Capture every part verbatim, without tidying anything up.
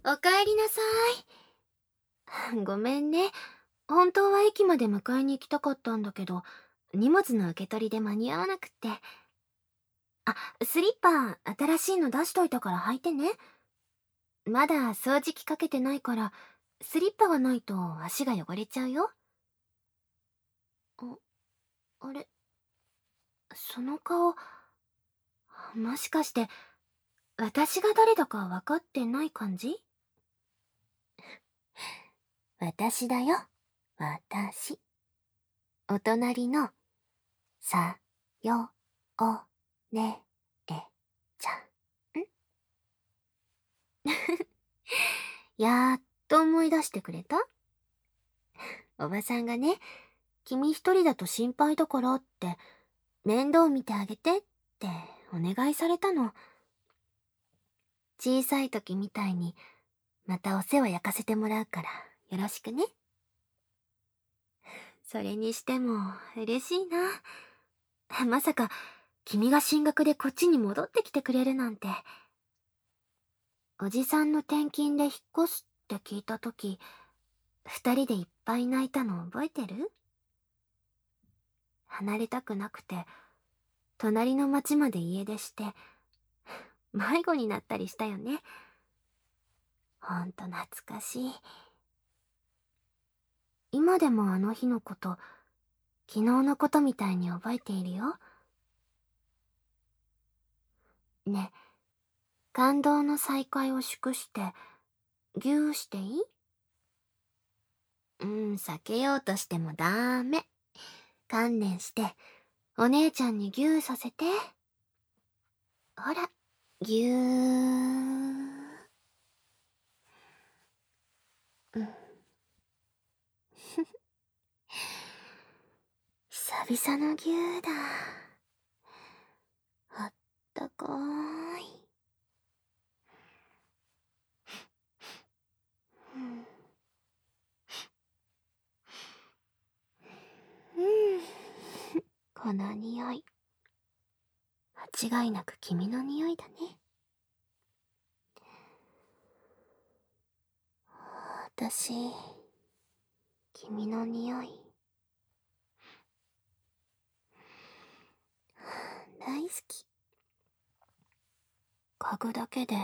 おかえりなさい。ごめんね。本当は駅まで迎えに行きたかったんだけど、荷物の受け取りで間に合わなくって。あ、スリッパ新しいの出しといたから履いてね。まだ掃除機かけてないから、スリッパがないと足が汚れちゃうよ。あ、あれ、その顔、もしかして私が誰だか分かってない感じ？私だよ、私。お隣の、さ、よ、お、ね、え、ちゃん。んやっと思い出してくれた？おばさんがね、君一人だと心配だからって、面倒見てあげてってお願いされたの。小さい時みたいに、またお世話焼かせてもらうからよろしくね。それにしても嬉しいな。まさか君が進学でこっちに戻ってきてくれるなんて。おじさんの転勤で引っ越すって聞いた時、二人でいっぱい泣いたの覚えてる？離れたくなくて、隣の町まで家出して、迷子になったりしたよね。ほんと懐かしい。今でもあの日のこと、昨日のことみたいに覚えているよ。ねえ、感動の再会を祝して、ギューしていい？うん、避けようとしてもダメ。観念して、お姉ちゃんにギューさせて。ほら、ぎゅー。うん。久々のぎゅーだ。あったかーい。うん。うん。この匂い。間違いなく君の匂いだね。私、君の匂い、大好き。嗅ぐだけで、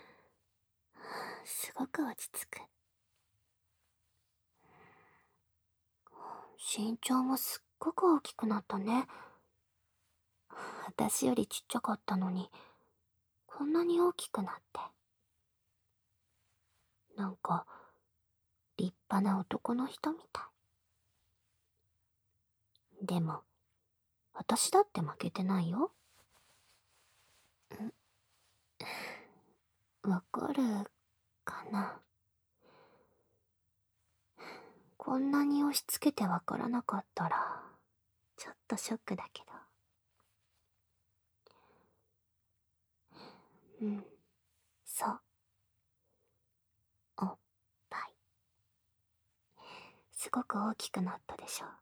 すごく落ち着く。身長もすっごく大きくなったね。私よりちっちゃかったのに、こんなに大きくなって。なんか、立派な男の人みたい。でも、私だって負けてないよ。んわかるかな。こんなに押し付けてわからなかったら、ちょっとショックだけど。うん、そう。おっぱい。すごく大きくなったでしょ。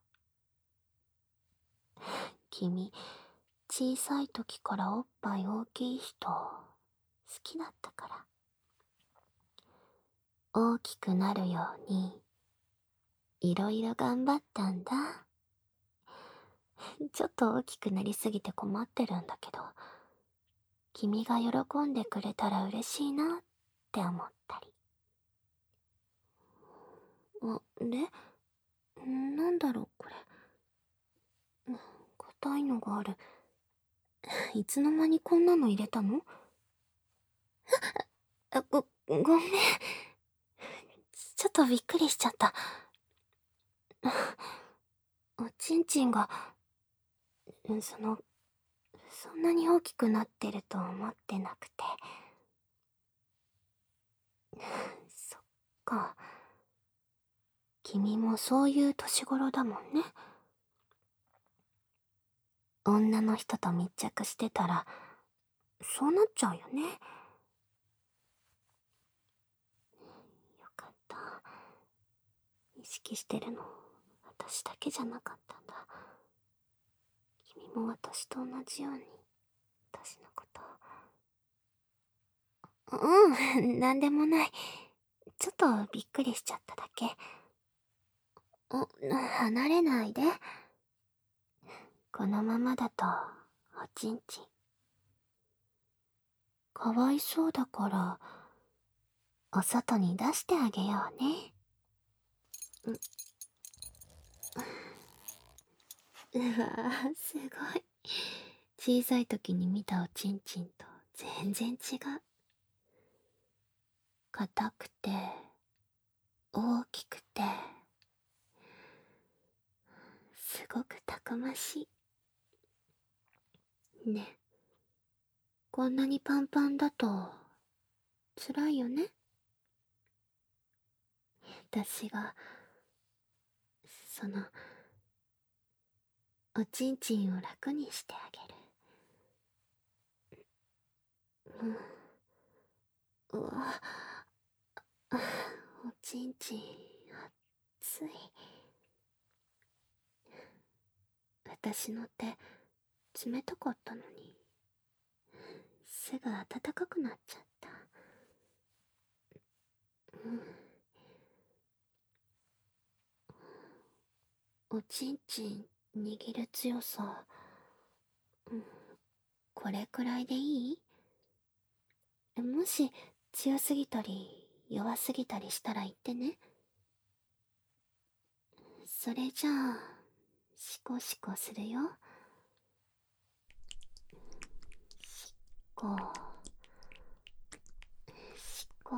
君、小さい時からおっぱい大きい人、好きだったから。大きくなるように、いろいろ頑張ったんだ。ちょっと大きくなりすぎて困ってるんだけど、君が喜んでくれたら嬉しいなって思ったり。あれ、なんだろうこれ。硬いのがある。いつの間にこんなの入れたの？あ、ご、ごめん。ちょっとびっくりしちゃった。おちんちんが、その、そんなに大きくなってると思ってなくて。そっか。君もそういう年頃だもんね。女の人と密着してたら、そうなっちゃうよね。よかった。意識してるの、私だけじゃなかったんだ。君も私と同じように、私のこと。うん、なんでもない。 ちょっとびっくりしちゃっただけ。お、離れないで。このままだと、おちんちん。かわいそうだから、お外に出してあげようね。う、うわぁ、すごい。小さい時に見たおちんちんと全然違う。硬くて、大きくて、すごくたくましい。ね。こんなにパンパンだと、辛いよね。私が、その、おちんちんを楽にしてあげる。うん。うわ、あ、おちんちん、熱い。私の手、冷たかったのに、すぐ暖かくなっちゃった。うん。おちんちん握る強さ、うん、これくらいでいい？もし強すぎたり弱すぎたりしたら言ってね。それじゃあ、シコシコするよ。シコ、シコ、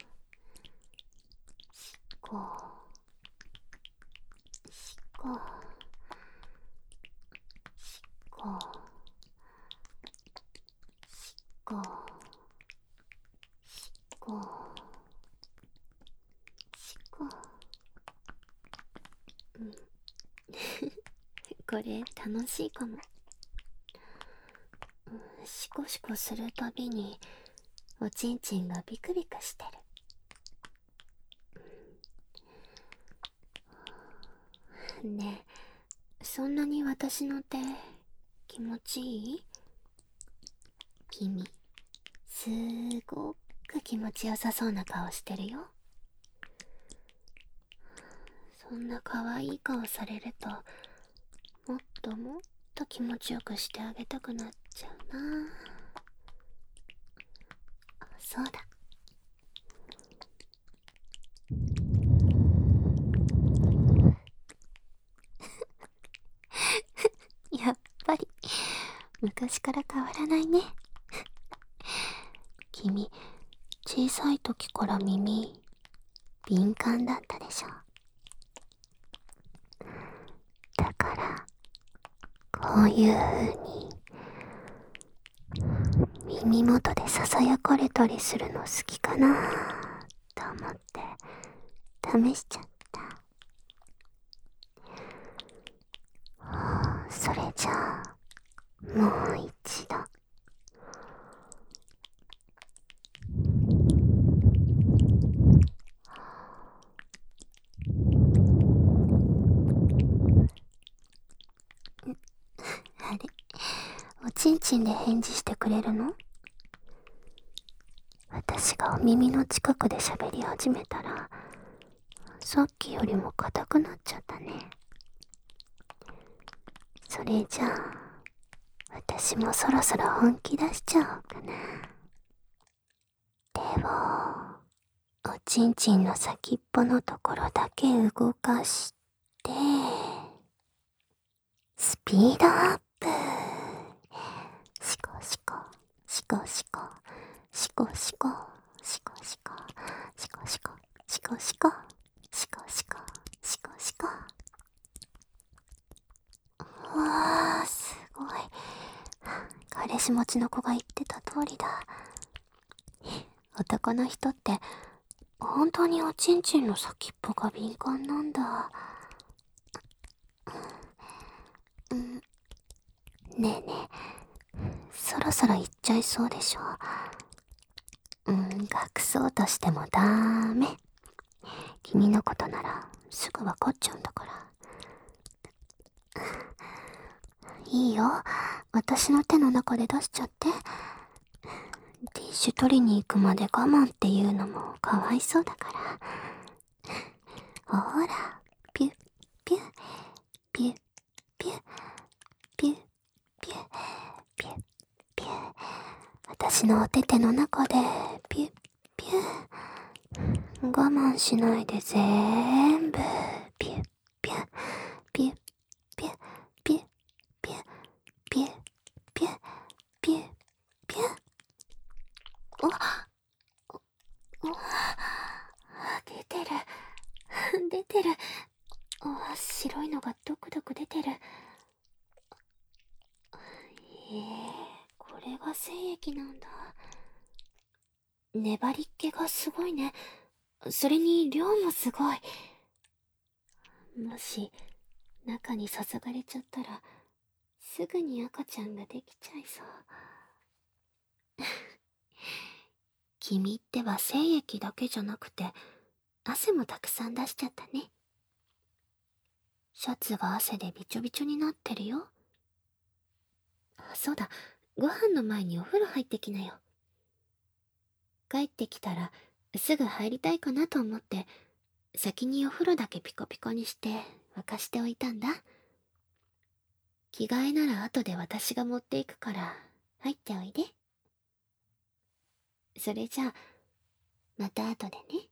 シコ、シコ、シコ、シコ、シコ、シコ。うん。これ楽しいかも。うん、シコシコするたびにおちんちんがビクビクしてる。ねえ、そんなに私の手気持ちいい？君、すーごく気持ちよさそうな顔してるよ。そんな可愛い顔されると、もっともっと気持ちよくしてあげたくなっちゃうな。あ、そうだ。やっぱり昔から変わらないね。君、小さい時から耳敏感だったでしょ。だからこういう風に耳元でささやかれたりするの好きかなと思って試しちゃった。それじゃあもう一度。あれ、おちんちんで返事してくれるの？私がお耳の近くで喋り始めたら、さっきよりも硬くなっちゃったね。それじゃあ、私もそろそろ本気出しちゃおうかな。手を、おちんちんの先っぽのところだけ動かして、スピードアップ。シコシコ、シコシコ、シコシコ、シコシコ、シコシコ、シコシコ、シコシコ、シコシコ。うわー、すごい。彼氏持ちの子が言ってた通りだ。男の人って本当におちんちんの先っぽが敏感なんだ。うん、ねえねえ、そろそろ行っちゃいそうでしょ。うん、隠そうとしてもダメ。君のことならすぐ分かっちゃうんだから。いいよ、私の手の中で出しちゃって。でシュ取りに行くまで我慢っていうのもかわいそうだから。ほら、ピュッピュッピュッピュッピュッピュッピュッピュッ、私のお手手の中でピュッピュッ、我慢しないで全部ピュッピュッピュッピュッピュッピュッピュッピュッピュッピュッ。あ、出てる出てる。あ、白いのがドクドク出てる。へえ、これが精液なんだ。粘りっ気がすごいね。それに量もすごい。もし中に注がれちゃったらすぐに赤ちゃんができちゃいそう。君ってば精液だけじゃなくて汗もたくさん出しちゃったね。シャツが汗でびちょびちょになってるよ。あ、そうだ、ご飯の前にお風呂入ってきなよ。帰ってきたらすぐ入りたいかなと思って先にお風呂だけピコピコにして沸かしておいたんだ。着替えなら後で私が持っていくから入っておいで。それじゃあまた後でね。